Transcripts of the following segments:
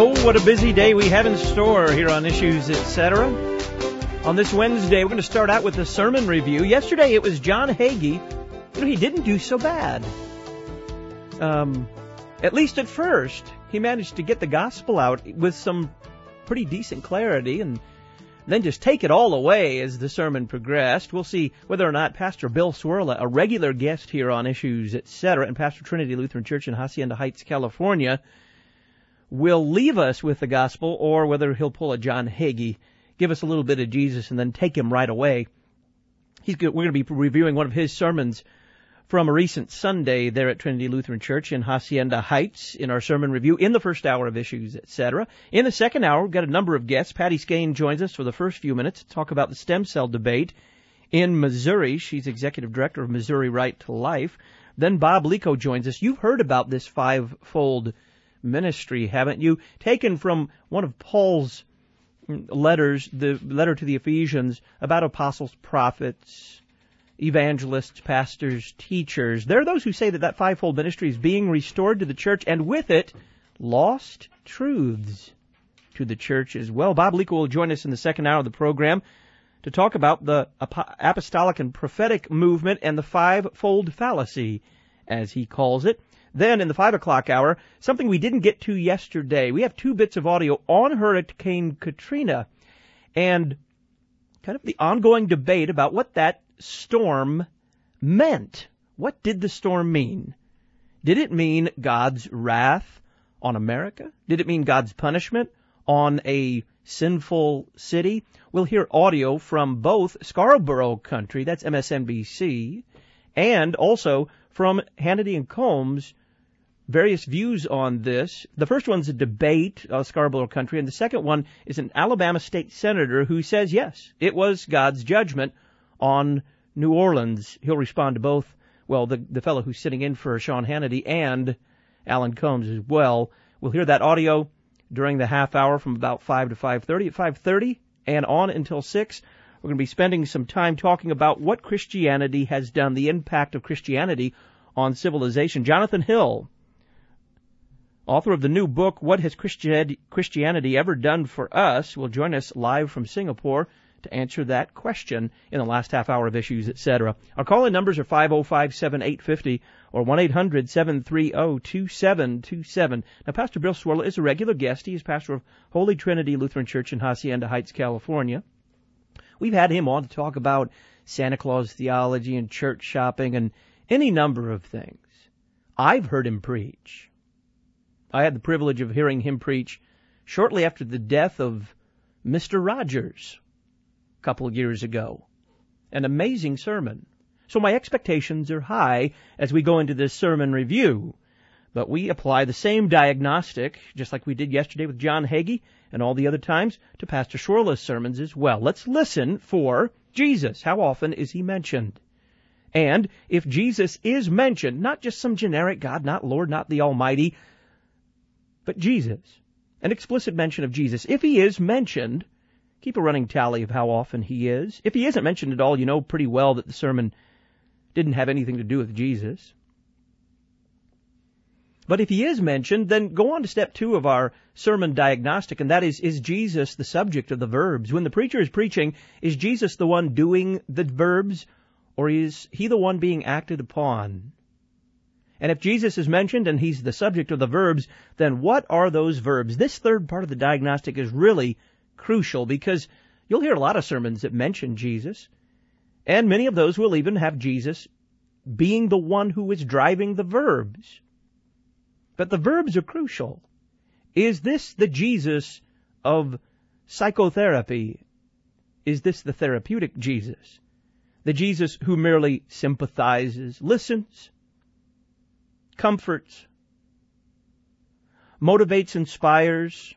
Oh, what a busy day we have in store here on Issues, Etc. On this Wednesday, we're going to start out with a sermon review. Yesterday, it was John Hagee. He didn't do so bad. At least at first, he managed to get the gospel out with some pretty decent clarity and then just take it all away as the sermon progressed. We'll see whether or not Pastor Bill Cwirla, a regular guest here on Issues, Etc., and Pastor Trinity Lutheran Church in Hacienda Heights, California, will leave us with the gospel, or whether he'll pull a John Hagee, give us a little bit of Jesus, and then take him right away. We're going to be reviewing one of his sermons from a recent Sunday there at Trinity Lutheran Church in Hacienda Heights in our sermon review in the first hour of Issues, Etc. In the second hour, we've got a number of guests. Patty Skane joins us for the first few minutes to talk about the stem cell debate in Missouri. She's executive director of Missouri Right to Life. Then Bob Lico joins us. You've heard about this fivefold ministry, haven't you? Taken from one of Paul's letters, the letter to the Ephesians, about apostles, prophets, evangelists, pastors, teachers. There are those who say that fivefold ministry is being restored to the church, and with it, lost truths to the church as well. Bob Lico will join us in the second hour of the program to talk about the apostolic and prophetic movement and the fivefold fallacy, as he calls it. Then, in the 5 o'clock hour, something we didn't get to yesterday. We have 2 bits of audio on Hurricane Katrina and kind of the ongoing debate about what that storm meant. What did the storm mean? Did it mean God's wrath on America? Did it mean God's punishment on a sinful city? We'll hear audio from both Scarborough Country, that's MSNBC, and also from Hannity and Combs, various views on this. The first one's a debate, Scarborough Country, and the second one is an Alabama state senator who says, yes, it was God's judgment on New Orleans. He'll respond to both, well, the fellow who's sitting in for Sean Hannity and Alan Combs as well. We'll hear that audio during the half hour from about 5 to 5:30. At 5:30 and on until 6, we're going to be spending some time talking about what Christianity has done, the impact of Christianity on civilization. Jonathan Hill, author of the new book, What Has Christianity Ever Done for Us?, will join us live from Singapore to answer that question in the last half hour of Issues, Etc. Our call-in numbers are 505-7850 or 1-800-730-2727. Now, Pastor Bill Cwirla is a regular guest. He is pastor of Holy Trinity Lutheran Church in Hacienda Heights, California. We've had him on to talk about Santa Claus theology and church shopping and any number of things. I've heard him preach. I had the privilege of hearing him preach shortly after the death of Mr. Rogers a couple of years ago. An amazing sermon. So my expectations are high as we go into this sermon review. But we apply the same diagnostic, just like we did yesterday with John Hagee and all the other times, to Pastor Cwirla's sermons as well. Let's listen for Jesus. How often is he mentioned? And if Jesus is mentioned, not just some generic God, not Lord, not the Almighty, but Jesus, an explicit mention of Jesus. If he is mentioned, keep a running tally of how often he is. If he isn't mentioned at all, you know pretty well that the sermon didn't have anything to do with Jesus. But if he is mentioned, then go on to step 2 of our sermon diagnostic, and that is Jesus the subject of the verbs? When the preacher is preaching, is Jesus the one doing the verbs, or is he the one being acted upon? And if Jesus is mentioned and he's the subject of the verbs, then what are those verbs? This third part of the diagnostic is really crucial because you'll hear a lot of sermons that mention Jesus, and many of those will even have Jesus being the one who is driving the verbs. But the verbs are crucial. Is this the Jesus of psychotherapy? Is this the therapeutic Jesus? The Jesus who merely sympathizes, listens, comforts, motivates, inspires,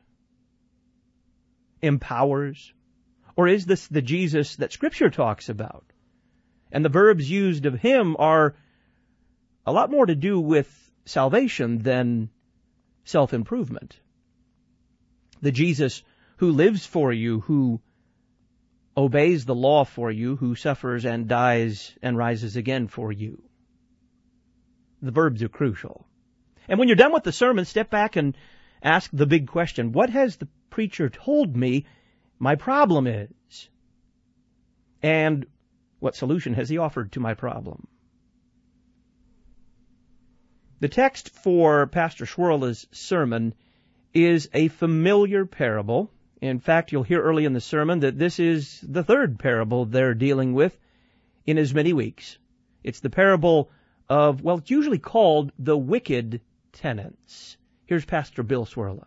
empowers? Or is this the Jesus that Scripture talks about? And the verbs used of him are a lot more to do with salvation than self-improvement. The Jesus who lives for you, who obeys the law for you, who suffers and dies and rises again for you. The verbs are crucial. And when you're done with the sermon, step back and ask the big question, what has the preacher told me my problem is? And what solution has he offered to my problem? The text for Pastor Schwerle's sermon is a familiar parable. In fact, you'll hear early in the sermon that this is the third parable they're dealing with in as many weeks. It's the parable of, well, it's usually called the wicked tenants. Here's Pastor Bill Swirla.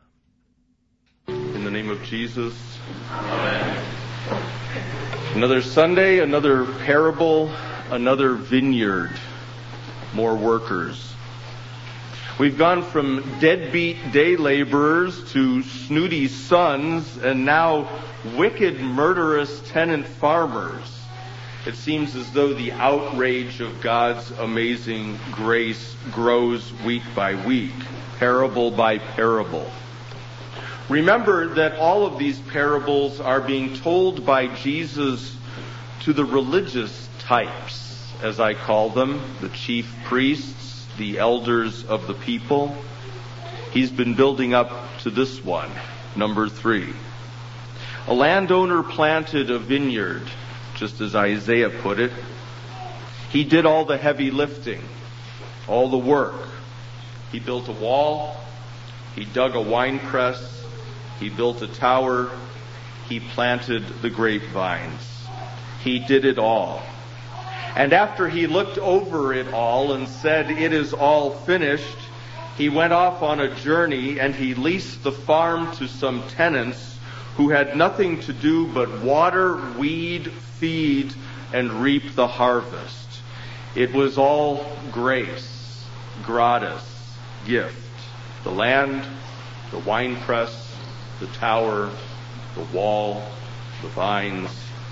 In the name of Jesus, amen. Another Sunday, another parable, another vineyard, more workers. We've gone from deadbeat day laborers to snooty sons and now wicked, murderous tenant farmers. It seems as though the outrage of God's amazing grace grows week by week, parable by parable. Remember that all of these parables are being told by Jesus to the religious types, as I call them, the chief priests, the elders of the people. He's been building up to this one, number 3. A landowner planted a vineyard, just as Isaiah put it. He did all the heavy lifting, all the work. He built a wall, he dug a wine press, he built a tower, he planted the grapevines. He did it all. And after he looked over it all and said, "It is all finished," he went off on a journey and he leased the farm to some tenants who had nothing to do but water, weed, feed, and reap the harvest. It was all grace, gratis, gift. The land, the winepress, the tower, the wall, the vines.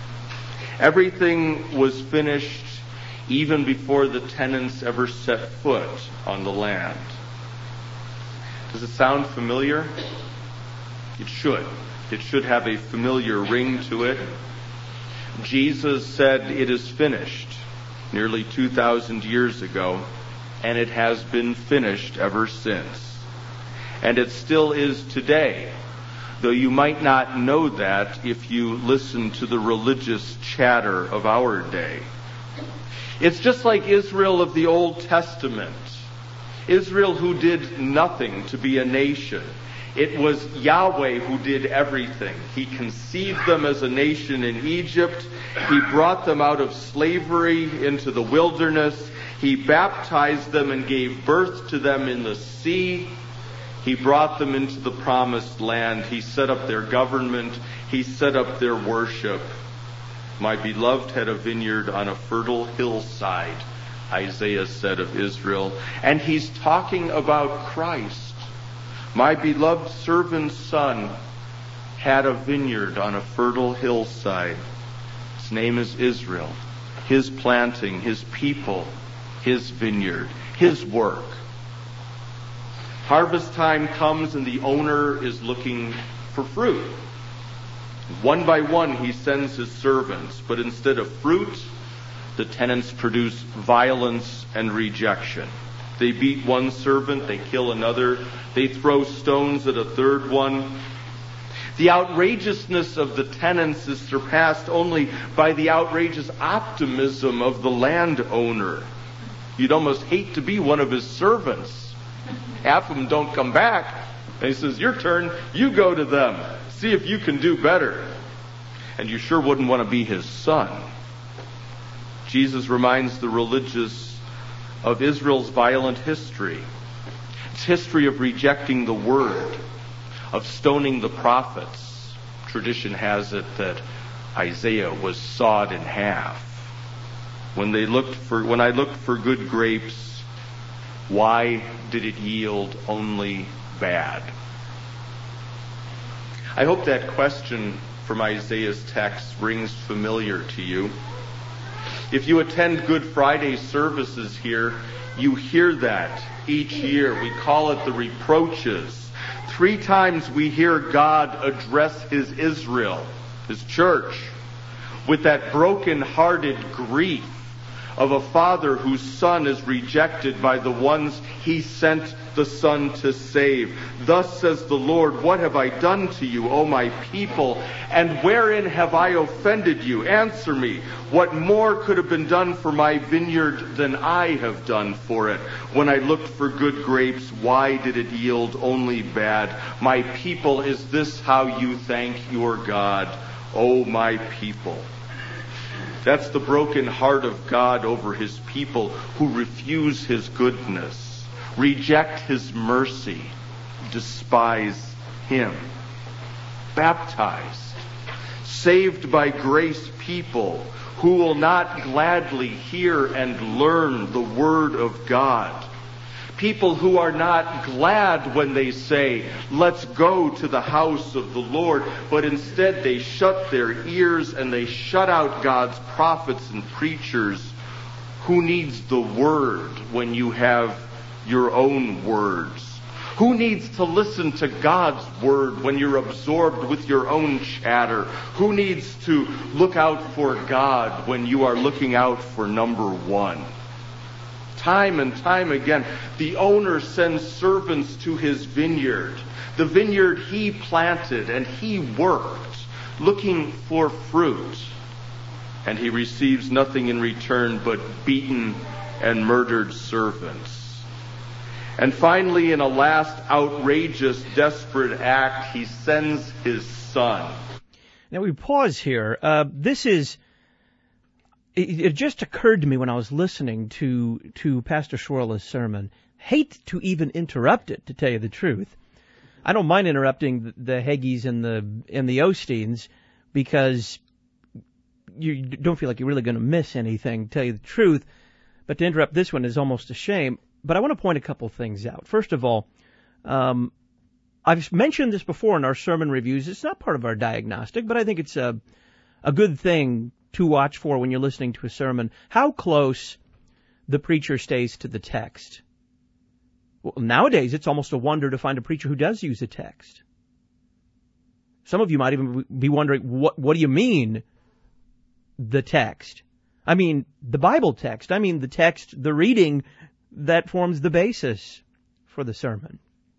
Everything was finished even before the tenants ever set foot on the land. Does it sound familiar? It should. It should have a familiar ring to it. Jesus said, "It is finished," nearly 2,000 years ago, and it has been finished ever since. And it still is today, though you might not know that if you listen to the religious chatter of our day. It's just like Israel of the Old Testament. Israel who did nothing to be a nation. It was Yahweh who did everything. He conceived them as a nation in Egypt. He brought them out of slavery into the wilderness. He baptized them and gave birth to them in the sea. He brought them into the promised land. He set up their government. He set up their worship. My beloved had a vineyard on a fertile hillside, Isaiah said of Israel. And he's talking about Christ. My beloved servant's son had a vineyard on a fertile hillside. His name is Israel. His planting, his people, his vineyard, his work. Harvest time comes and the owner is looking for fruit. One by one he sends his servants, but instead of fruit, the tenants produce violence and rejection. They beat one servant, they kill another, they throw stones at a third one. The outrageousness of the tenants is surpassed only by the outrageous optimism of the landowner. You'd almost hate to be one of his servants. Half of them don't come back. And he says, "Your turn, you go to them. See if you can do better." And you sure wouldn't want to be his son. Jesus reminds the religious of Israel's violent history. It's history of rejecting the word, of stoning the prophets. Tradition has it that Isaiah was sawed in half. When I looked for good grapes, why did it yield only bad? I hope that question from Isaiah's text rings familiar to you. If you attend Good Friday services here, you hear that each year. We call it the reproaches. 3 times we hear God address his Israel, his church, with that broken-hearted grief of a father whose son is rejected by the ones he sent the Son to save. Thus says the Lord, what have I done to you, O my people? And wherein have I offended you? Answer me. What more could have been done for my vineyard than I have done for it? When I looked for good grapes, why did it yield only bad? My people, is this how you thank your God, O my people? That's the broken heart of God over his people who refuse his goodness, reject his mercy, despise him. Baptized, saved by grace people who will not gladly hear and learn the word of God. People who are not glad when they say, let's go to the house of the Lord, but instead they shut their ears and they shut out God's prophets and preachers. Who needs the word when you have your own words? Who needs to listen to God's word when you're absorbed with your own chatter? Who needs to look out for God when you are looking out for number one? Time and time again, the owner sends servants to his vineyard, the vineyard he planted and he worked, looking for fruit. And he receives nothing in return but beaten and murdered servants. And finally, in a last outrageous, desperate act, he sends his son. Now we pause here. It just occurred to me when I was listening to Pastor Schwerle's sermon. Hate to even interrupt it, to tell you the truth. I don't mind interrupting the Haggees and the Osteens because you don't feel like you're really going to miss anything, to tell you the truth. But to interrupt this one is almost a shame. But I want to point a couple things out. First of all, I've mentioned this before in our sermon reviews. It's not part of our diagnostic, but I think it's a good thing to watch for when you're listening to a sermon, how close the preacher stays to the text. Well, nowadays, it's almost a wonder to find a preacher who does use a text. Some of you might even be wondering, what do you mean, the text? I mean, the Bible text. I mean, the text, the reading that forms the basis for the sermon.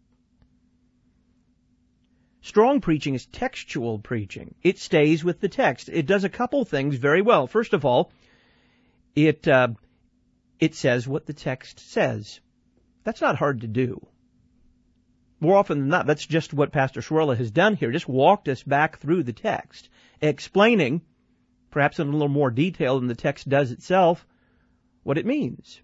Strong preaching is textual preaching. It stays with the text. It does a couple things very well. First of all, it says what the text says. That's not hard to do. More often than not, that's just what Pastor Schwerle has done here. Just walked us back through the text, explaining, perhaps in a little more detail than the text does itself, what it means.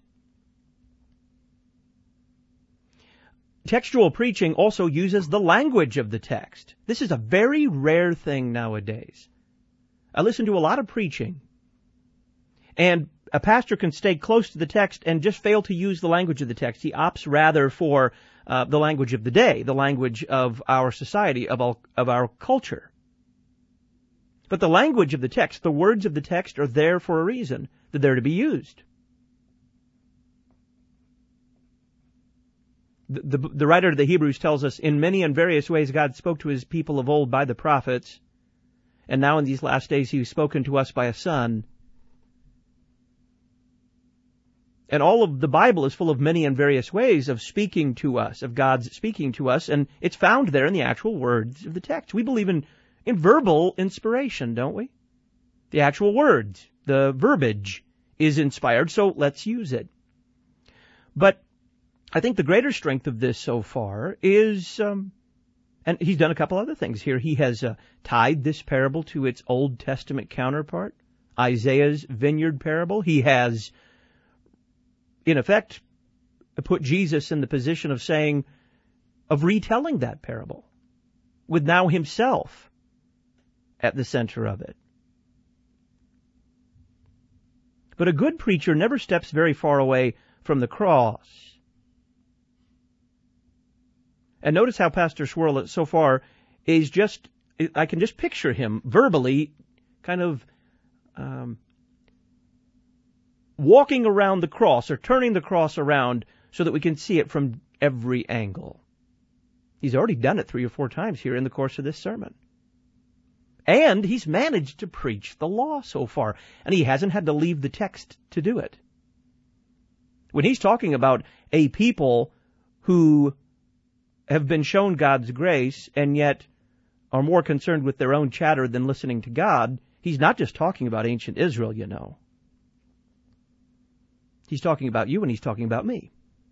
Textual preaching also uses the language of the text. This is a very rare thing nowadays. I listen to a lot of preaching, and a pastor can stay close to the text and just fail to use the language of the text. He opts rather for the language of the day, the language of our society, of our culture. But the language of the text, the words of the text, are there for a reason. They're there to be used. The writer of the Hebrews tells us, in many and various ways God spoke to his people of old by the prophets, and now in these last days he has spoken to us by a Son. And all of the Bible is full of many and various ways of speaking to us, of God's speaking to us, and it's found there in the actual words of the text. We believe in verbal inspiration, don't we? The actual words, the verbiage is inspired, so let's use it. But I think the greater strength of this so far is, and he's done a couple other things here. He has tied this parable to its Old Testament counterpart, Isaiah's vineyard parable. He has, in effect, put Jesus in the position of retelling that parable, with now himself at the center of it. But a good preacher never steps very far away from the cross. And notice how Pastor Schwerle so far is I can just picture him verbally kind of walking around the cross or turning the cross around so that we can see it from every angle. He's already done it 3 or 4 times here in the course of this sermon. And he's managed to preach the law so far, and he hasn't had to leave the text to do it. When he's talking about a people who have been shown God's grace and yet are more concerned with their own chatter than listening to God, he's not just talking about ancient Israel, you know. He's talking about you and he's talking about me.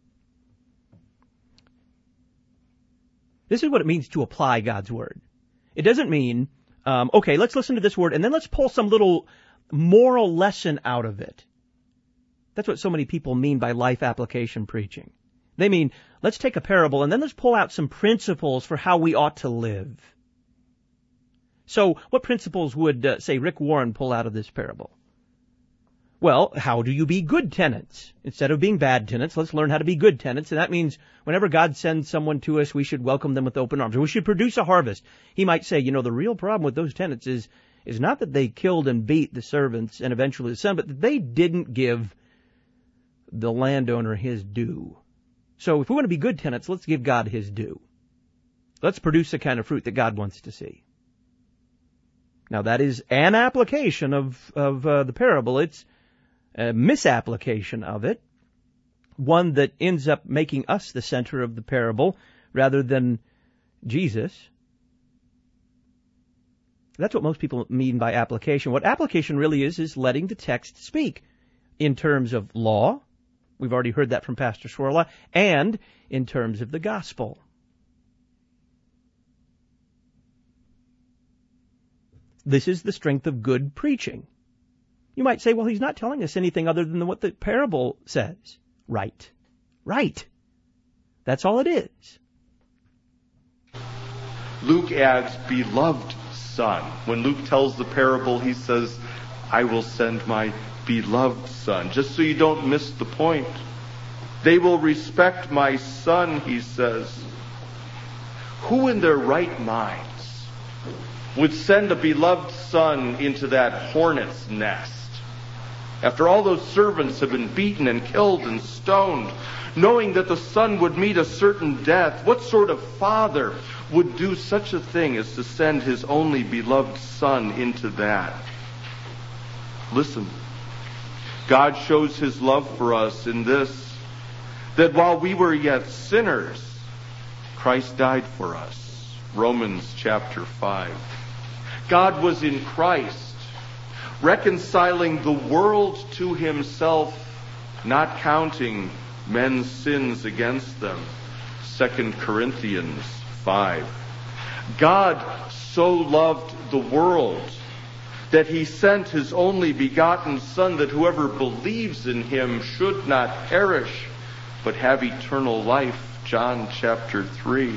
This is what it means to apply God's word. It doesn't mean, okay, let's listen to this word and then let's pull some little moral lesson out of it. That's what so many people mean by life application preaching. They mean, let's take a parable and then let's pull out some principles for how we ought to live. So what principles would, say, Rick Warren pull out of this parable? Well, how do you be good tenants? Instead of being bad tenants, let's learn how to be good tenants. And that means whenever God sends someone to us, we should welcome them with open arms. Or we should produce a harvest. He might say, you know, the real problem with those tenants is not that they killed and beat the servants and eventually the son, but that they didn't give the landowner his due. So if we want to be good tenants, let's give God his due. Let's produce the kind of fruit that God wants to see. Now that is an application of the parable. It's a misapplication of it, one that ends up making us the center of the parable rather than Jesus. That's what most people mean by application. What application really is letting the text speak in terms of law. We've already heard that from Pastor Swirla, and in terms of the gospel. This is the strength of good preaching. You might say, well, he's not telling us anything other than what the parable says. Right. Right. That's all it is. Luke adds, beloved son. When Luke tells the parable, he says, I will send my beloved son. Just so you don't miss the point. They will respect my son, he says. Who in their right minds would send a beloved son into that hornet's nest? After all those servants have been beaten and killed and stoned, knowing that the son would meet a certain death, what sort of father would do such a thing as to send his only beloved son into that? Listen, God shows his love for us in this, that while we were yet sinners, Christ died for us. Romans chapter 5. God was in Christ, reconciling the world to himself, not counting men's sins against them. 2 Corinthians 5. God so loved the world that he sent his only begotten Son, that whoever believes in him should not perish, but have eternal life. John chapter 3.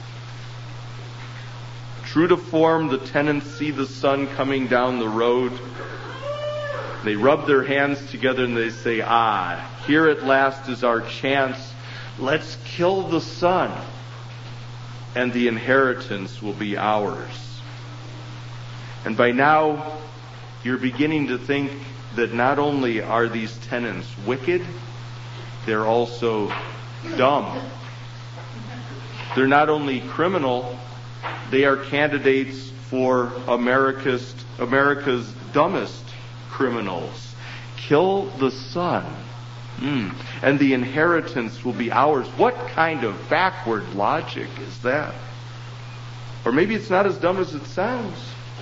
True to form, the tenants see the son coming down the road. They rub their hands together and they say, here at last is our chance. Let's kill the son, and the inheritance will be ours. And by now, you're beginning to think that not only are these tenants wicked, they're also dumb. They're not only criminal, they are candidates for America's dumbest criminals. Kill the son, and the inheritance will be ours. What kind of backward logic is that? Or maybe it's not as dumb as it sounds.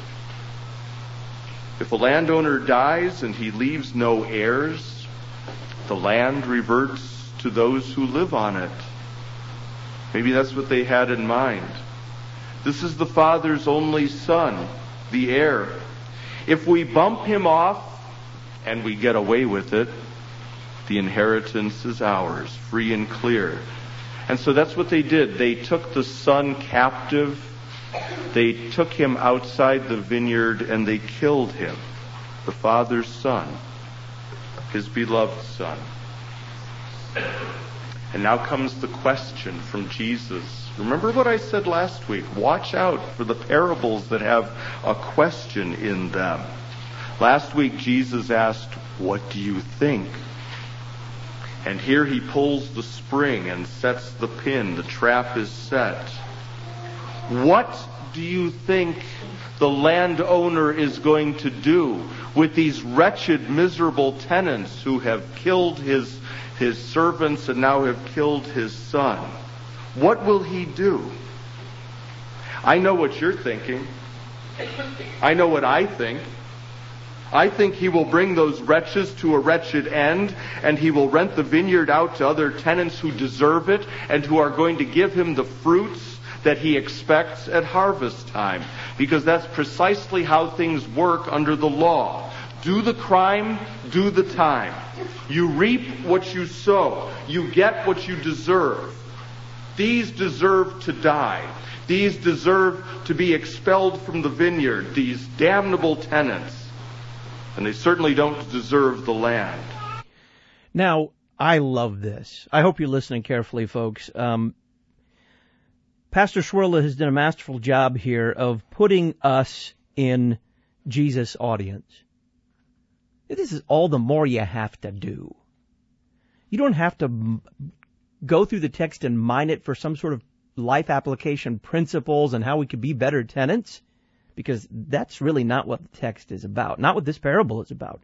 If a landowner dies and he leaves no heirs, the land reverts to those who live on it. Maybe that's what they had in mind. This is the father's only son, the heir. If we bump him off and we get away with it, the inheritance is ours, free and clear. And so that's what they did. They took the son captive. They took him outside the vineyard and they killed him, the father's son, his beloved son. And now comes the question from Jesus. Remember what I said last week. Watch out for the parables that have a question in them. Last week Jesus asked, what do you think? And here he pulls the spring and sets the pin. The trap is set. What do you think the landowner is going to do with these wretched, miserable tenants who have killed his servants and now have killed his son? What will he do? I know what you're thinking. I know what I think. I think he will bring those wretches to a wretched end, and he will rent the vineyard out to other tenants who deserve it and who are going to give him the fruits that he expects at harvest time. Because that's precisely how things work under the law. Do the crime, do the time. You reap what you sow. You get what you deserve. These deserve to die. These deserve to be expelled from the vineyard, these damnable tenants. And they certainly don't deserve the land. Now, I love this. I hope you're listening carefully, folks. Pastor Swirla has done a masterful job here of putting us in Jesus' audience. This is all the more you have to do. You don't have to go through the text and mine it for some sort of life application principles and how we could be better tenants, because that's really not what the text is about, not what this parable is about.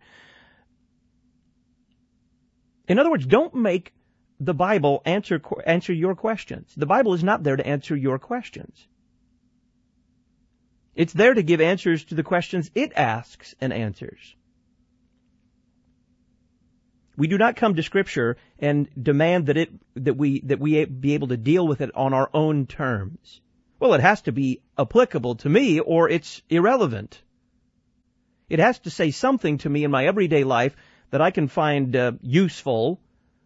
In other words, don't make the Bible answer your questions. The Bible is not there to answer your questions. It's there to give answers to the questions it asks and answers. We do not come to Scripture and demand that we be able to deal with it on our own terms. Well, it has to be applicable to me or it's irrelevant. It has to say something to me in my everyday life that I can find useful,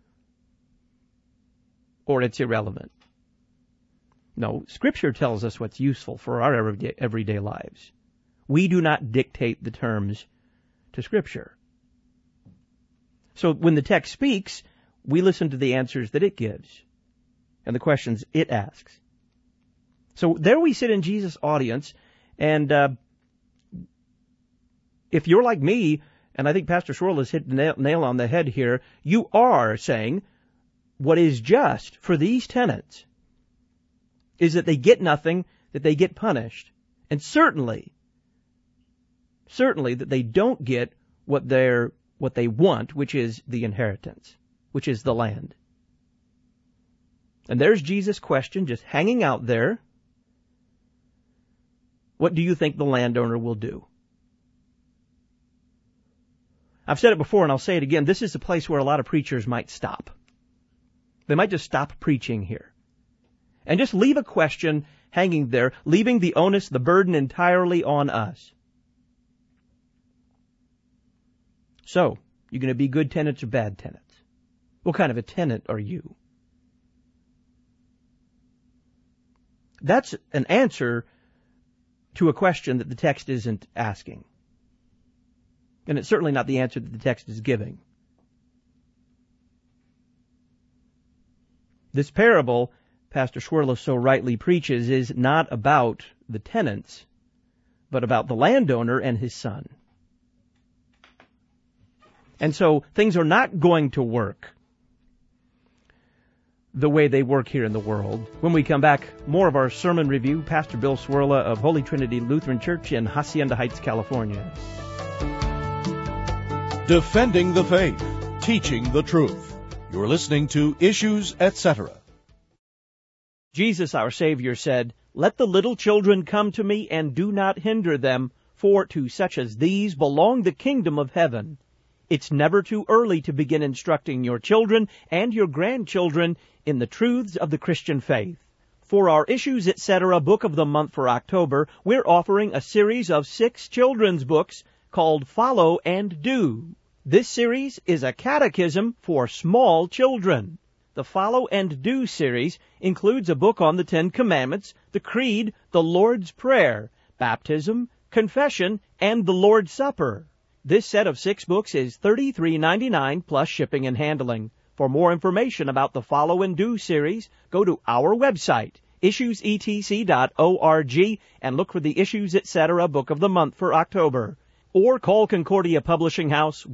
or it's irrelevant. No, Scripture tells us what's useful for our everyday lives. We do not dictate the terms to Scripture. So when the text speaks, we listen to the answers that it gives and the questions it asks. So there we sit in Jesus' audience, and if you're like me, and I think Pastor Swirl has hit the nail on the head here, you are saying what is just for these tenants is that they get nothing, that they get punished, and certainly that they don't get what they want, which is the inheritance, which is the land. And there's Jesus' question just hanging out there. What do you think the landowner will do? I've said it before and I'll say it again. This is the place where a lot of preachers might stop. They might just stop preaching here and just leave a question hanging there, leaving the onus, the burden entirely on us. So, you're going to be good tenants or bad tenants? What kind of a tenant are you? That's an answer to a question that the text isn't asking. And it's certainly not the answer that the text is giving. This parable, Pastor Swirla so rightly preaches, is not about the tenants, but about the landowner and his son. And so things are not going to work the way they work here in the world. When we come back, more of our sermon review. Pastor Bill Swirla of Holy Trinity Lutheran Church in Hacienda Heights, California. Defending the faith, teaching the truth. You're listening to Issues, Etc. Jesus, our Savior, said, "Let the little children come to me, and do not hinder them, for to such as these belong the kingdom of heaven." It's never too early to begin instructing your children and your grandchildren in the truths of the Christian faith. For our Issues, Etc. Book of the Month for October, we're offering a series of 6 children's books called Follow and Do. This series is a catechism for small children. The Follow and Do series includes a book on the 10 Commandments, the Creed, the Lord's Prayer, baptism, confession, and the Lord's Supper. This set of 6 books is $33.99 plus shipping and handling. For more information about the Follow and Do series, go to our website, issuesetc.org, and look for the Issues, Etc. Book of the Month for October. Or call Concordia Publishing House,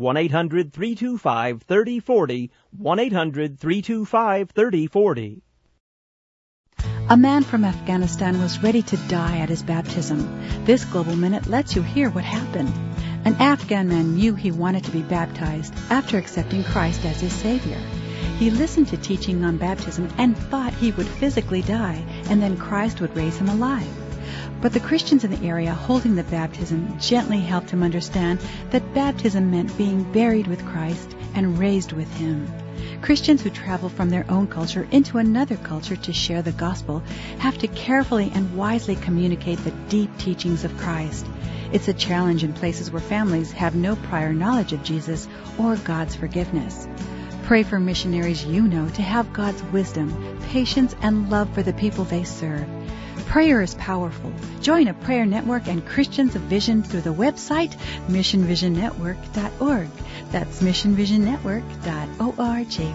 1-800-325-3040, 1-800-325-3040. A man from Afghanistan was ready to die at his baptism. This Global Minute lets you hear what happened. An Afghan man knew he wanted to be baptized after accepting Christ as his Savior. He listened to teaching on baptism and thought he would physically die, and then Christ would raise him alive. But the Christians in the area holding the baptism gently helped him understand that baptism meant being buried with Christ and raised with him. Christians who travel from their own culture into another culture to share the gospel have to carefully and wisely communicate the deep teachings of Christ. It's a challenge in places where families have no prior knowledge of Jesus or God's forgiveness. Pray for missionaries you know to have God's wisdom, patience, and love for the people they serve. Prayer is powerful. Join a prayer network and Christians of Vision through the website missionvisionnetwork.org. That's missionvisionnetwork.org.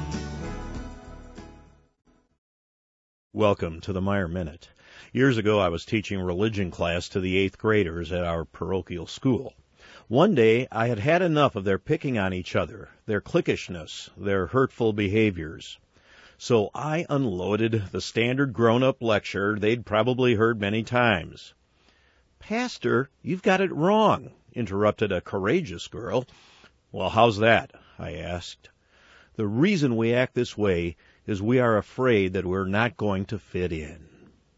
Welcome to the Meyer Minute. Years ago, I was teaching religion class to the 8th graders at our parochial school. One day, I had had enough of their picking on each other, their cliquishness, their hurtful behaviors. So I unloaded the standard grown-up lecture they'd probably heard many times. "Pastor, you've got it wrong," interrupted a courageous girl. "Well, how's that?" I asked. "The reason we act this way is we are afraid that we're not going to fit in."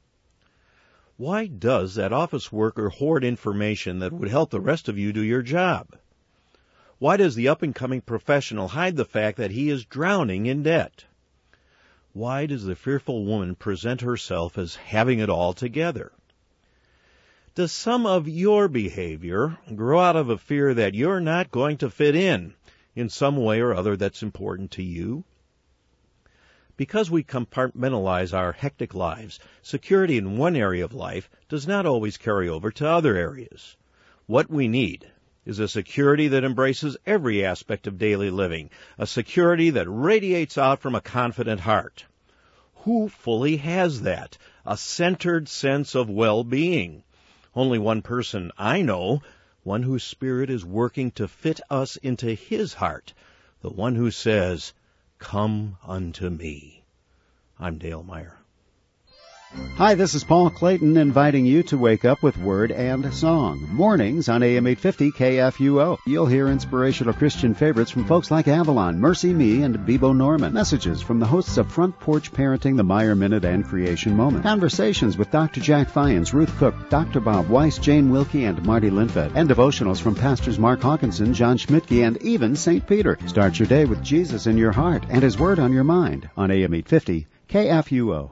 Why does that office worker hoard information that would help the rest of you do your job? Why does the up-and-coming professional hide the fact that he is drowning in debt? Why does the fearful woman present herself as having it all together? Does some of your behavior grow out of a fear that you're not going to fit in some way or other that's important to you? Because we compartmentalize our hectic lives, security in one area of life does not always carry over to other areas. What we need is a security that embraces every aspect of daily living, a security that radiates out from a confident heart. Who fully has that? A centered sense of well-being. Only one person I know, one whose spirit is working to fit us into his heart, the one who says, "Come unto me." I'm Dale Meyer. Hi, this is Paul Clayton inviting you to wake up with Word and Song. Mornings on AM 850 KFUO. You'll hear inspirational Christian favorites from folks like Avalon, Mercy Me, and Bebo Norman. Messages from the hosts of Front Porch Parenting, the Meyer Minute, and Creation Moment. Conversations with Dr. Jack Fyans, Ruth Cook, Dr. Bob Weiss, Jane Wilkie, and Marty Linfeld. And devotionals from Pastors Mark Hawkinson, John Schmidtke, and even St. Peter. Start your day with Jesus in your heart and His Word on your mind on AM 850 KFUO.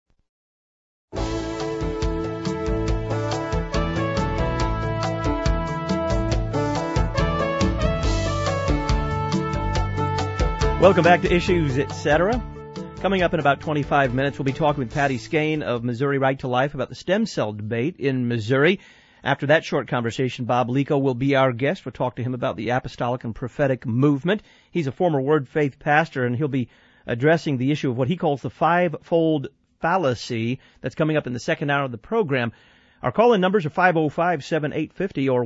Welcome back to Issues, Etc. Coming up in about 25 minutes, we'll be talking with Patty Skane of Missouri Right to Life about the stem cell debate in Missouri. After that short conversation, Bob Lico will be our guest. We'll talk to him about the apostolic and prophetic movement. He's a former Word Faith pastor, and he'll be addressing the issue of what he calls the fivefold fallacy that's coming up in the second hour of the program. Our call-in numbers are 505-7850 or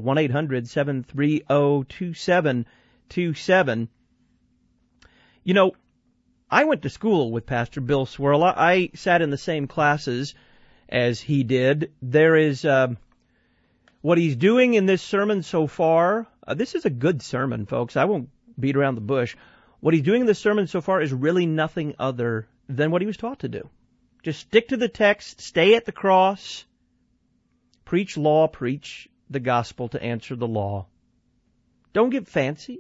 1-800-730-2727. You know, I went to school with Pastor Bill Swirla. I sat in the same classes as he did. There is what he's doing in this sermon so far. This is a good sermon, folks. I won't beat around the bush. What he's doing in this sermon so far is really nothing other than what he was taught to do. Just stick to the text, stay at the cross, preach law, preach the gospel to answer the law. Don't get fancy.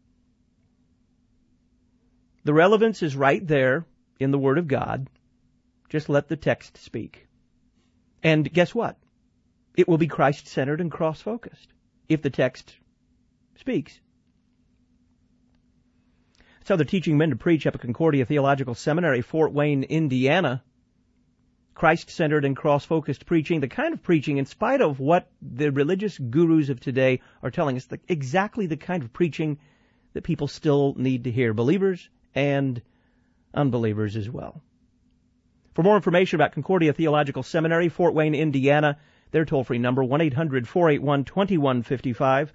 The relevance is right there in the Word of God. Just let the text speak. And guess what? It will be Christ-centered and cross-focused if the text speaks. That's how they're teaching men to preach up at Concordia Theological Seminary, Fort Wayne, Indiana. Christ-centered and cross-focused preaching, the kind of preaching, in spite of what the religious gurus of today are telling us, exactly the kind of preaching that people still need to hear. Believers and unbelievers as well. For more information about Concordia Theological Seminary, Fort Wayne, Indiana, their toll-free number, 1-800-481-2155,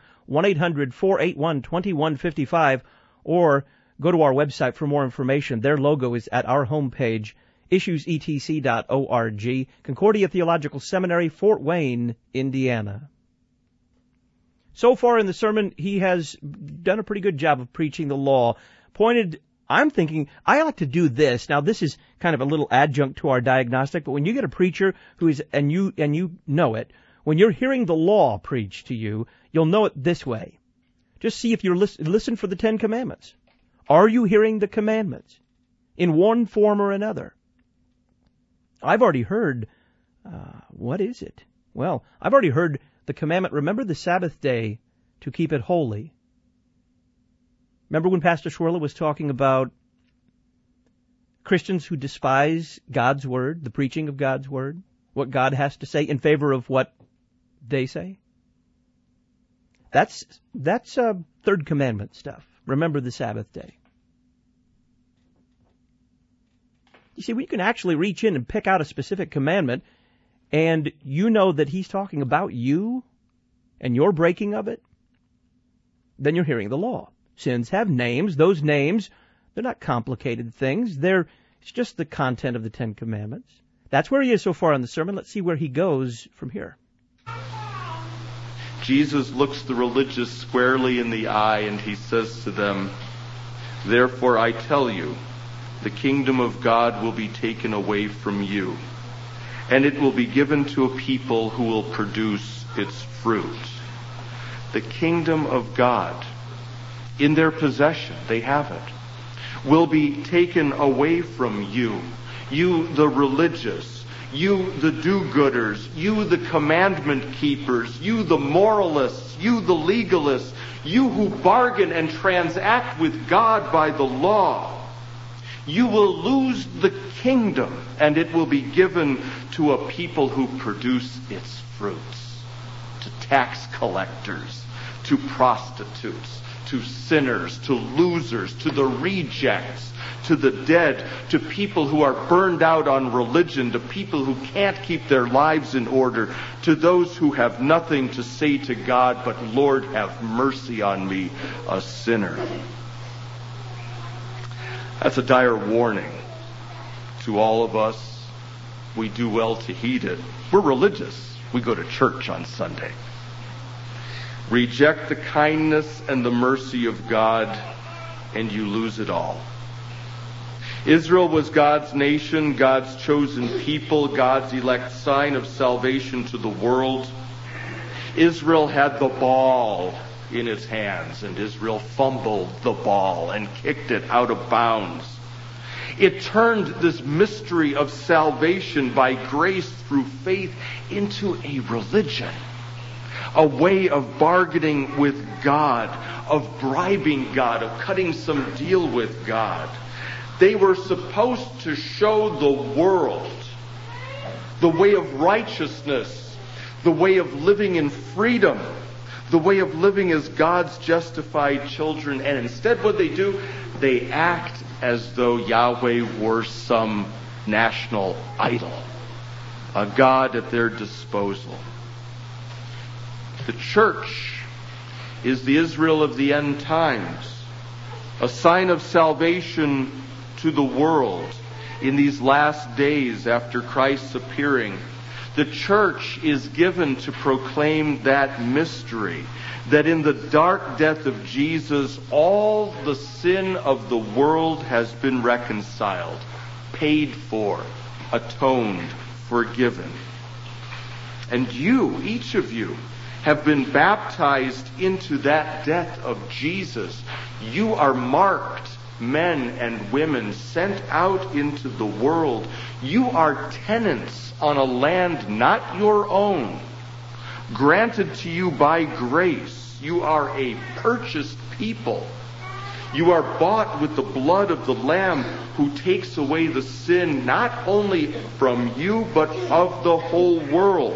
1-800-481-2155, or go to our website for more information. Their logo is at our homepage, issuesetc.org, Concordia Theological Seminary, Fort Wayne, Indiana. So far in the sermon, he has done a pretty good job of preaching the law. I'm thinking, I ought to do this. Now, this is kind of a little adjunct to our diagnostic, but when you get a preacher who is, and you know it, when you're hearing the law preached to you, you'll know it this way. Just see if you're listen for the 10 Commandments. Are you hearing the commandments in one form or another? I've already heard, what is it? Well, I've already heard the commandment, remember the Sabbath day to keep it holy. Remember when Pastor Schwerle was talking about Christians who despise God's Word, the preaching of God's Word, what God has to say in favor of what they say? That's third commandment stuff. Remember the Sabbath day. You see, we can actually reach in and pick out a specific commandment, and you know that he's talking about you and your breaking of it, then you're hearing the law. Sins have names. Those names, they're not complicated things. It's just the content of the 10 Commandments. That's where he is so far in the sermon. Let's see where he goes from here. Jesus looks the religious squarely in the eye and he says to them, "Therefore I tell you, the kingdom of God will be taken away from you, and it will be given to a people who will produce its fruit." The kingdom of God, in their possession, they have it, will be taken away from you. You, the religious, you, the do-gooders, you, the commandment keepers, you, the moralists, you, the legalists, you who bargain and transact with God by the law. You will lose the kingdom, and it will be given to a people who produce its fruits, to tax collectors, to prostitutes, to sinners, to losers, to the rejects, to the dead, to people who are burned out on religion, to people who can't keep their lives in order, to those who have nothing to say to God, but Lord, have mercy on me, a sinner. That's a dire warning to all of us. We do well to heed it. We're religious. We go to church on Sunday. Reject the kindness and the mercy of God, and you lose it all. Israel was God's nation, God's chosen people, God's elect sign of salvation to the world. Israel had the ball in its hands, and Israel fumbled the ball and kicked it out of bounds. It turned this mystery of salvation by grace through faith into a religion, a way of bargaining with God, of bribing God, of cutting some deal with God. They were supposed to show the world the way of righteousness, the way of living in freedom, the way of living as God's justified children. And instead what they do, they act as though Yahweh were some national idol, a God at their disposal. The church is the Israel of the end times, a sign of salvation to the world in these last days after Christ's appearing. The church is given to proclaim that mystery, that in the dark death of Jesus, all the sin of the world has been reconciled, paid for, atoned, forgiven. And you, each of you, have been baptized into that death of Jesus. You are marked men and women sent out into the world. You are tenants on a land not your own, granted to you by grace. You are a purchased people. You are bought with the blood of the Lamb who takes away the sin not only from you but of the whole world.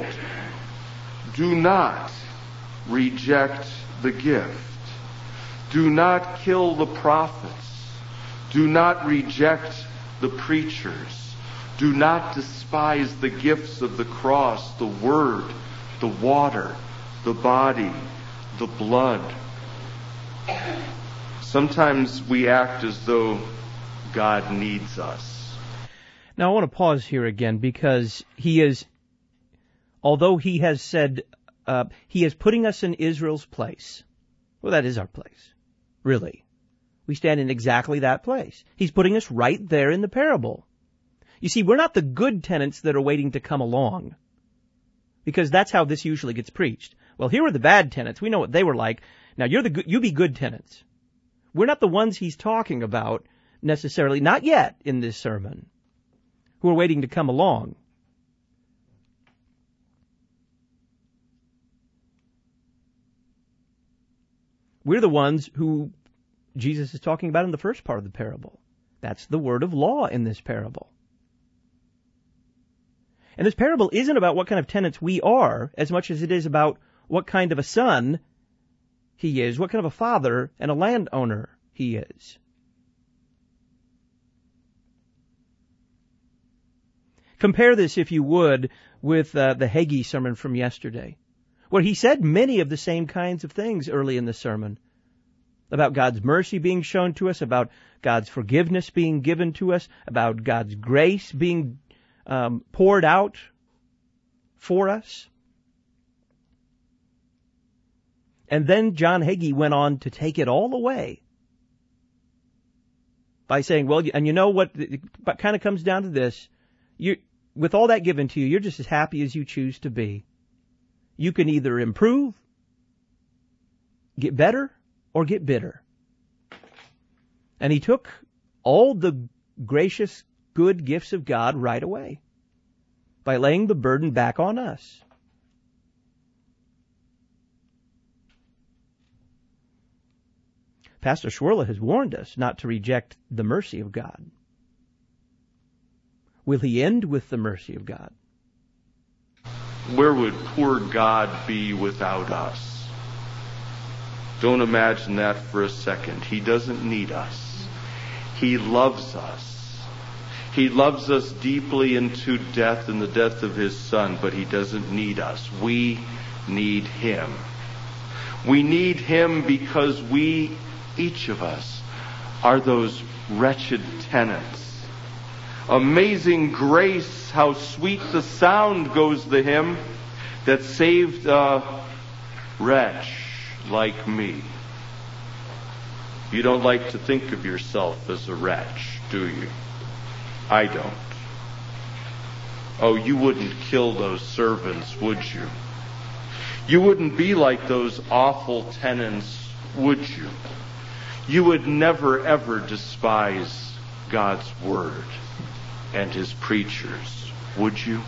Do not reject the gift. Do not kill the prophets. Do not reject the preachers. Do not despise the gifts of the cross, the word, the water, the body, the blood. Sometimes we act as though God needs us. Now I want to pause here again because although he has said, he is putting us in Israel's place. Well, that is our place. Really. We stand in exactly that place. He's putting us right there in the parable. You see, we're not the good tenants that are waiting to come along. Because that's how this usually gets preached. Well, here are the bad tenants. We know what they were like. Now you be good tenants. We're not the ones he's talking about necessarily, not yet in this sermon, who are waiting to come along. We're the ones who Jesus is talking about in the first part of the parable. That's the word of law in this parable. And this parable isn't about what kind of tenants we are as much as it is about what kind of a son he is, what kind of a father and a landowner he is. Compare this, if you would, with the Hagee sermon from yesterday, where he said many of the same kinds of things early in the sermon about God's mercy being shown to us, about God's forgiveness being given to us, about God's grace being poured out for us. And then John Hagee went on to take it all away by saying, well, and you know what, it kind of comes down to this. With all that given to you, you're just as happy as you choose to be. You can either improve, get better, or get bitter. And he took all the gracious, good gifts of God right away by laying the burden back on us. Pastor Schwerle has warned us not to reject the mercy of God. Will he end with the mercy of God? Where would poor God be without us? Don't imagine that for a second. He doesn't need us. He loves us. He loves us deeply into death and the death of His Son, but He doesn't need us. We need Him. We need Him because we, each of us, are those wretched tenants. Amazing grace, how sweet the sound, goes the hymn, that saved a wretch like me. You don't like to think of yourself as a wretch, do you? I don't. Oh, you wouldn't kill those servants, would you? You wouldn't be like those awful tenants, would you? You would never, ever despise God's Word and His preachers, would you?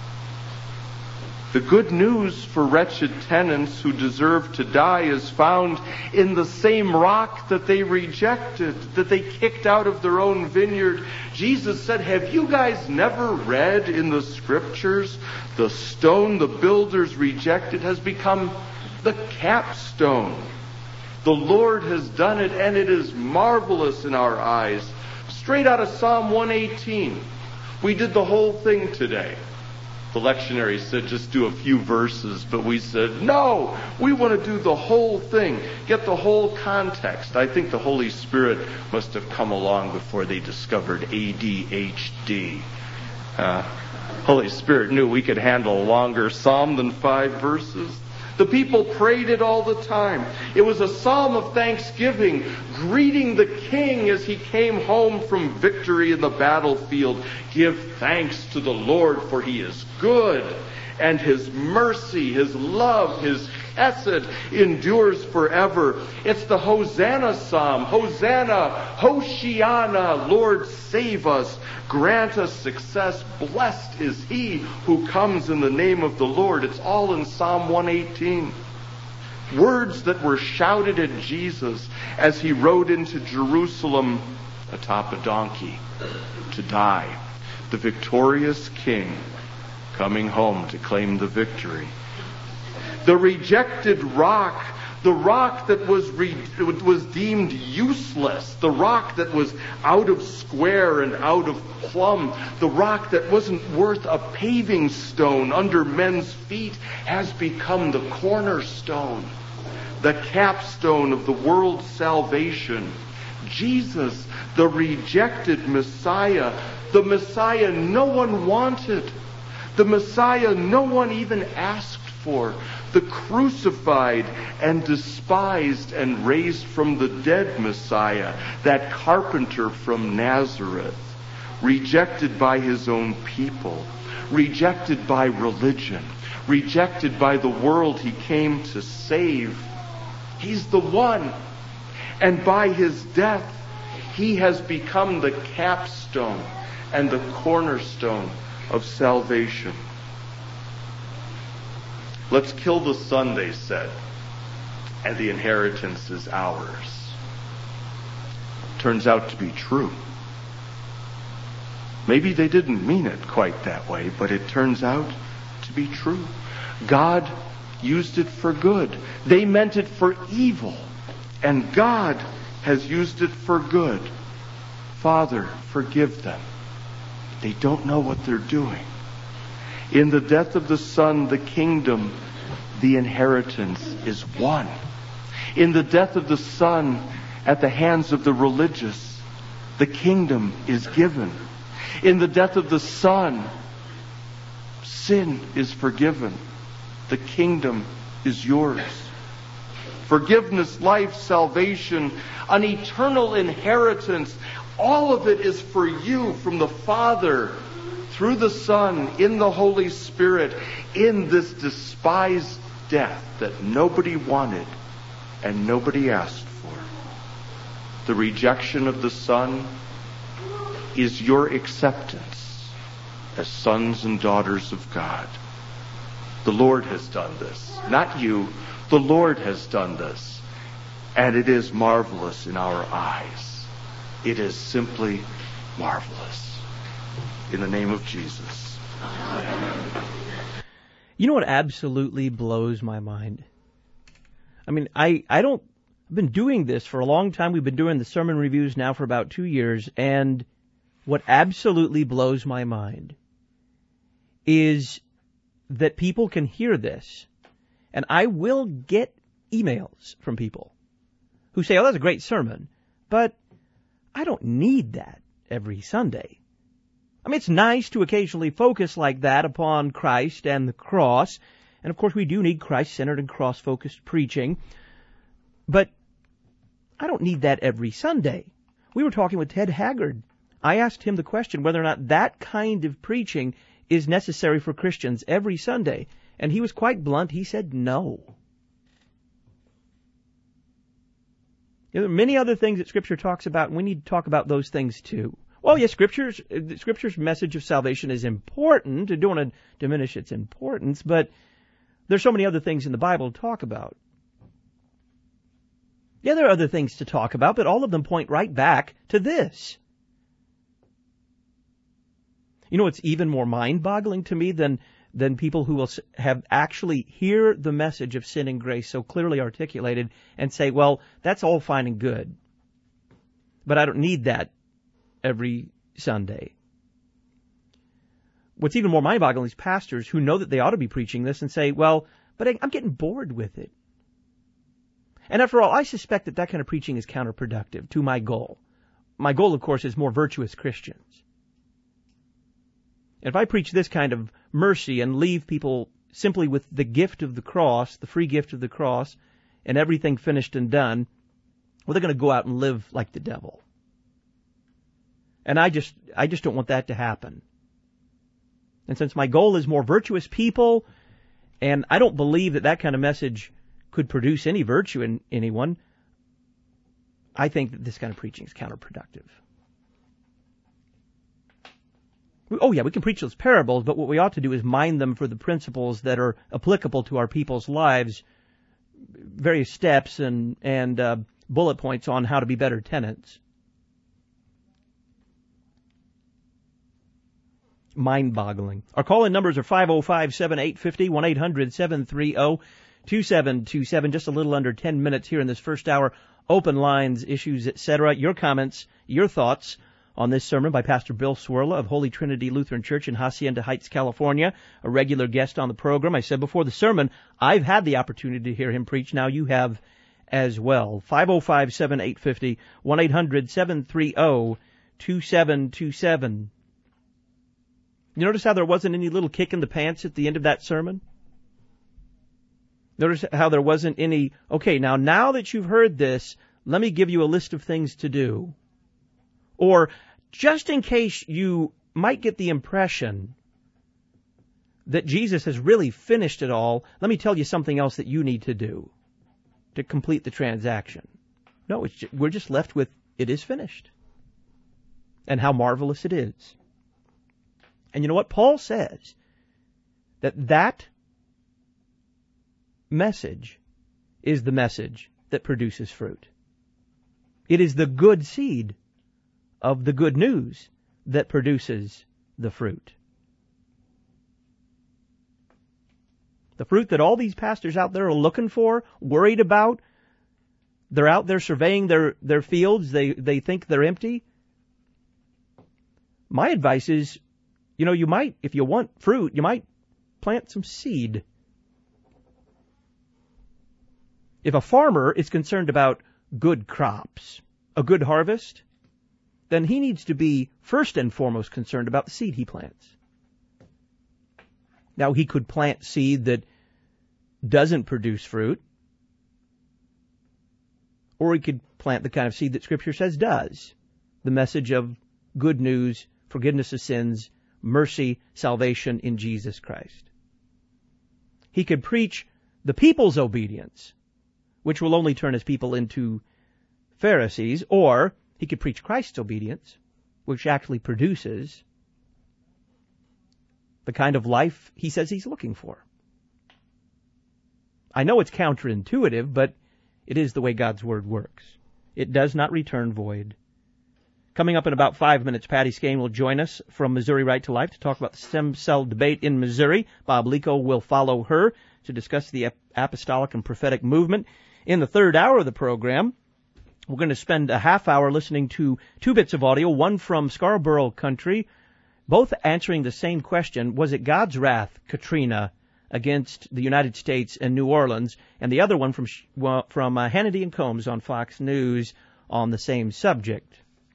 The good news for wretched tenants who deserve to die is found in the same rock that they rejected, that they kicked out of their own vineyard. Jesus said, have you guys never read in the Scriptures, the stone the builders rejected has become the capstone. The Lord has done it, and it is marvelous in our eyes. Straight out of Psalm 118. We did the whole thing today. The lectionary said just do a few verses, but we said, no, we want to do the whole thing. Get the whole context. I think the Holy Spirit must have come along before they discovered ADHD. Holy Spirit knew we could handle a longer psalm than 5 verses. The people prayed it all the time. It was a psalm of thanksgiving, greeting the king as he came home from victory in the battlefield. Give thanks to the Lord, for He is good, and His mercy, His love, His chesed endures forever. It's the Hosanna psalm. Hosanna, Hoshiana, Lord save us. Grant us success. Blessed is He who comes in the name of the Lord. It's all in Psalm 118. Words that were shouted at Jesus as He rode into Jerusalem atop a donkey to die. The victorious King coming home to claim the victory. The rejected rock, the rock that was deemed useless, the rock that was out of square and out of plumb, the rock that wasn't worth a paving stone under men's feet, has become the cornerstone, the capstone of the world's salvation. Jesus, the rejected Messiah, The Messiah no one wanted. The Messiah no one even asked for. The crucified and despised and raised from the dead Messiah, that carpenter from Nazareth, rejected by his own people, rejected by religion, rejected by the world he came to save. He's the one. And by his death, he has become the capstone and the cornerstone of salvation. Let's kill the Son, they said, and the inheritance is ours. Turns out to be true. Maybe they didn't mean it quite that way, but it turns out to be true. God used it for good. They meant it for evil, and God has used it for good. Father, forgive them. They don't know what they're doing. In the death of the Son, the kingdom, the inheritance is won. In the death of the Son, at the hands of the religious, the kingdom is given. In the death of the Son, sin is forgiven. The kingdom is yours. Forgiveness, life, salvation, an eternal inheritance, all of it is for you from the Father, through the Son, in the Holy Spirit, in this despised death that nobody wanted and nobody asked for. The rejection of the Son is your acceptance as sons and daughters of God. The Lord has done this. Not you. The Lord has done this. And it is marvelous in our eyes. It is simply marvelous. In the name of Jesus. You know what absolutely blows my mind? I mean, I've been doing this for a long time. We've been doing the sermon reviews now for about 2 years, and what absolutely blows my mind is that people can hear this, and I will get emails from people who say, oh, that's a great sermon, but I don't need that every Sunday. I mean, it's nice to occasionally focus like that upon Christ and the cross. And of course, we do need Christ-centered and cross-focused preaching. But I don't need that every Sunday. We were talking with Ted Haggard. I asked him the question whether or not that kind of preaching is necessary for Christians every Sunday. And he was quite blunt. He said no. There are many other things that Scripture talks about, and we need to talk about those things too. Well, yes, Scripture's message of salvation is important. I don't want to diminish its importance, but there's so many other things in the Bible to talk about. Yeah, there are other things to talk about, but all of them point right back to this. You know what's even more mind-boggling to me than people who will have actually hear the message of sin and grace so clearly articulated and say, well, that's all fine and good, but I don't need that every Sunday. What's even more mind-boggling is pastors who know that they ought to be preaching this and say, well, but I'm getting bored with it. And after all, I suspect that kind of preaching is counterproductive to my goal. My goal, of course, is more virtuous Christians. If I preach this kind of mercy and leave people simply with the gift of the cross, the free gift of the cross, and everything finished and done, well, they're going to go out and live like the devil. And I just don't want that to happen. And since my goal is more virtuous people, and I don't believe that kind of message could produce any virtue in anyone, I think that this kind of preaching is counterproductive. Oh yeah, we can preach those parables, but what we ought to do is mine them for the principles that are applicable to our people's lives, various steps and bullet points on how to be better tenants. Mind-boggling. Our call-in numbers are 505-7850, 1-800-730-2727. Just a little under 10 minutes here in this first hour. Open lines, issues, etc. Your comments, your thoughts on this sermon by Pastor Bill Cwirla of Holy Trinity Lutheran Church in Hacienda Heights, California, a regular guest on the program. I said before the sermon, I've had the opportunity to hear him preach. Now you have as well. 505-7850, 1-800-730-2727. You notice how there wasn't any little kick in the pants at the end of that sermon? Notice how there wasn't any, okay, now that you've heard this, let me give you a list of things to do. Or, just in case you might get the impression that Jesus has really finished it all, let me tell you something else that you need to do to complete the transaction. No, we're just left with, it is finished. And how marvelous it is. And you know what? Paul says that message is the message that produces fruit. It is the good seed of the good news that produces the fruit. The fruit that all these pastors out there are looking for, worried about. They're out there surveying their fields. They think they're empty. My advice is, you might, if you want fruit, you might plant some seed. If a farmer is concerned about good crops, a good harvest, then he needs to be first and foremost concerned about the seed he plants. Now, he could plant seed that doesn't produce fruit, or he could plant the kind of seed that Scripture says does. The message of good news, forgiveness of sins, mercy, salvation in Jesus Christ. He could preach the people's obedience, which will only turn his people into Pharisees, or he could preach Christ's obedience, which actually produces the kind of life he says he's looking for. I know it's counterintuitive, but it is the way God's Word works. It does not return void. Coming up in about 5 minutes, Patty Skane will join us from Missouri Right to Life to talk about the stem cell debate in Missouri. Bob Lico will follow her to discuss the apostolic and prophetic movement. In the third hour of the program, we're going to spend a half hour listening to two bits of audio, one from Scarborough Country, both answering the same question: was it God's wrath, Katrina, against the United States and New Orleans? And the other one from Hannity and Combs on Fox News on the same subject.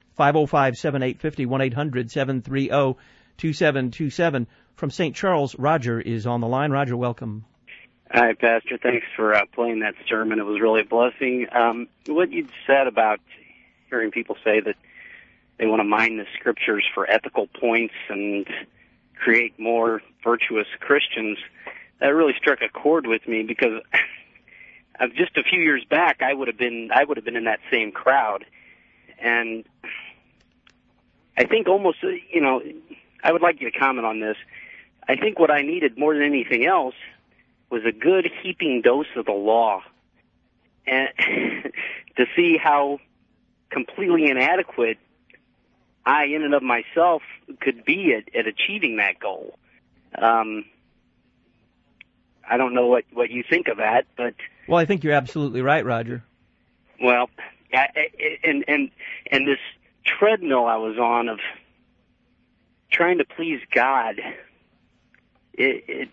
505-7850, 1-800-730-2727. From St. Charles, Roger is on the line. Roger, welcome. Hi, Pastor. Thanks for playing that sermon. It was really a blessing. What you'd said about hearing people say that they want to mine the Scriptures for ethical points and create more virtuous Christians, that really struck a chord with me, because just a few years back I would have been in that same crowd. And I think almost, I would like you to comment on this. I think what I needed more than anything else was a good heaping dose of the law, and to see how completely inadequate I, in and of myself, could be at achieving that goal. I don't know what you think of that, but... Well, I think you're absolutely right, Roger. Well, and this treadmill I was on of trying to please God, it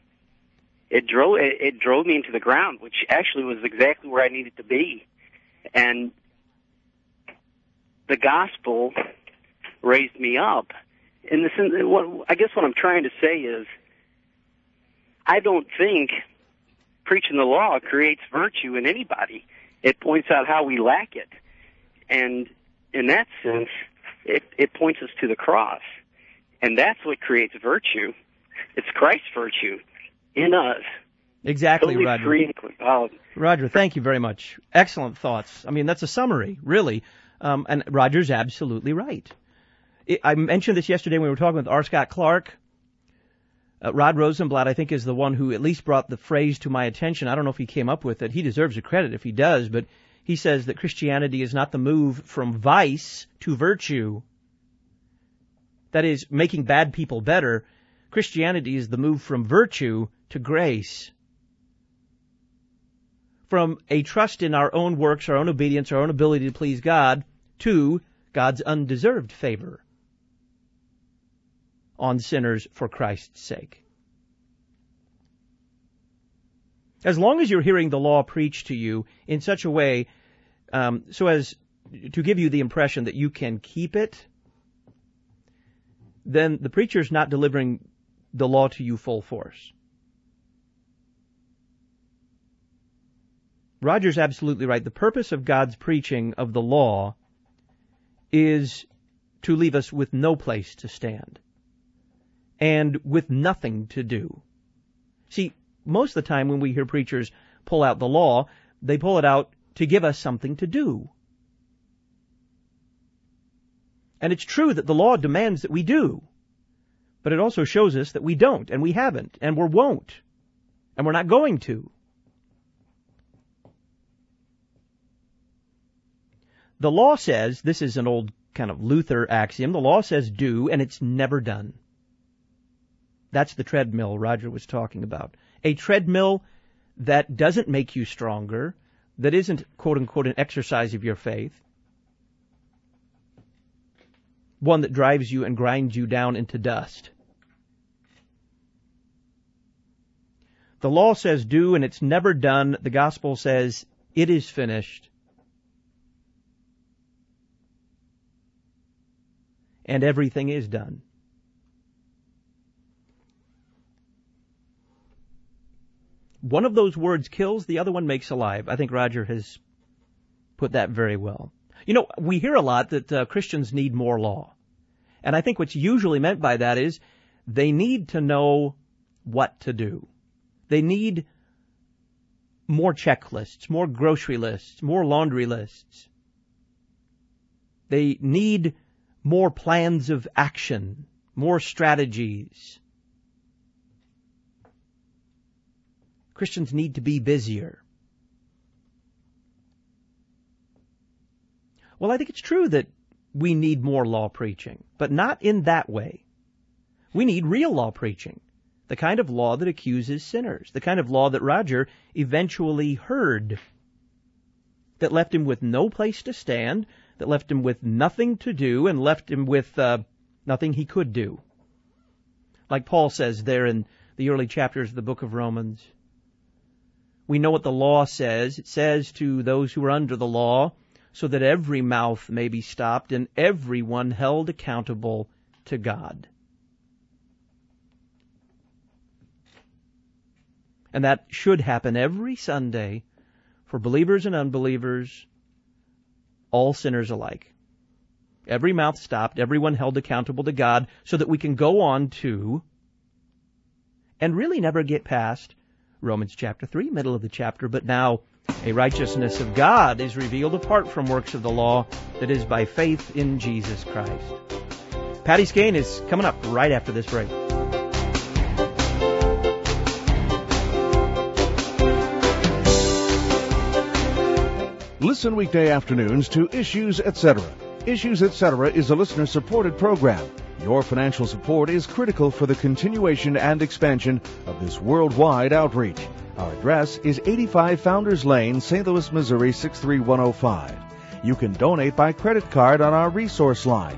drove me into the ground, which actually was exactly where I needed to be. And the gospel raised me up. In the sense, I guess what I'm trying to say is, I don't think preaching the law creates virtue in anybody. It points out how we lack it. And in that sense, it points us to the cross. And that's what creates virtue. It's Christ's virtue in us. Exactly, totally Roger. Free. Roger, thank you very much. Excellent thoughts. I mean, that's a summary, really. And Roger's absolutely right. I mentioned this yesterday when we were talking with R. Scott Clark. Rod Rosenblatt, I think, is the one who at least brought the phrase to my attention. I don't know if he came up with it. He deserves the credit if he does, but he says that Christianity is not the move from vice to virtue. That is, making bad people better. Christianity is the move from virtue to grace. From a trust in our own works, our own obedience, our own ability to please God, to God's undeserved favor on sinners for Christ's sake. As long as you're hearing the law preached to you in such a way so as to give you the impression that you can keep it, then the preacher's not delivering the law to you full force. Roger's absolutely right. The purpose of God's preaching of the law is to leave us with no place to stand and with nothing to do. See, most of the time when we hear preachers pull out the law, they pull it out to give us something to do. And it's true that the law demands that we do, but it also shows us that we don't, and we haven't, and we won't, and we're not going to. The law says, this is an old kind of Luther axiom, the law says do, and it's never done. That's the treadmill Roger was talking about. A treadmill that doesn't make you stronger, that isn't, quote-unquote, an exercise of your faith, one that drives you and grinds you down into dust. The law says do, and it's never done. The gospel says it is finished. And everything is done. One of those words kills, the other one makes alive. I think Roger has put that very well. You know, we hear a lot that Christians need more law. And I think what's usually meant by that is they need to know what to do. They need more checklists, more grocery lists, more laundry lists. They need more plans of action, more strategies. Christians need to be busier. Well, I think it's true that we need more law preaching, but not in that way. We need real law preaching, the kind of law that accuses sinners, the kind of law that Roger eventually heard, that left him with no place to stand, that left him with nothing to do, and left him with nothing he could do. Like Paul says there in the early chapters of the book of Romans. We know what the law says. It says to those who are under the law, so that every mouth may be stopped and everyone held accountable to God. And that should happen every Sunday for believers and unbelievers, all sinners alike. Every mouth stopped, everyone held accountable to God, so that we can go on to and really never get past Romans chapter 3, middle of the chapter, but now a righteousness of God is revealed apart from works of the law, that is by faith in Jesus Christ. Patty Skane is coming up right after this break. Listen weekday afternoons to Issues Etc. Issues Etc. is a listener-supported program. Your financial support is critical for the continuation and expansion of this worldwide outreach. Our address is 85 Founders Lane, St. Louis, Missouri 63105. You can donate by credit card on our resource line,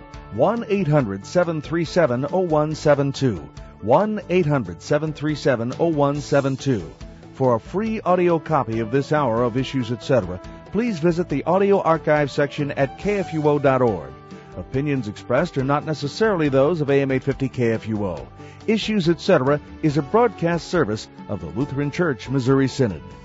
1-800-737-0172, 1-800-737-0172. For a free audio copy of this hour of Issues Etc., please visit the audio archive section at kfuo.org. Opinions expressed are not necessarily those of AM 850 KFUO. Issues Etc. is a broadcast service of the Lutheran Church Missouri Synod.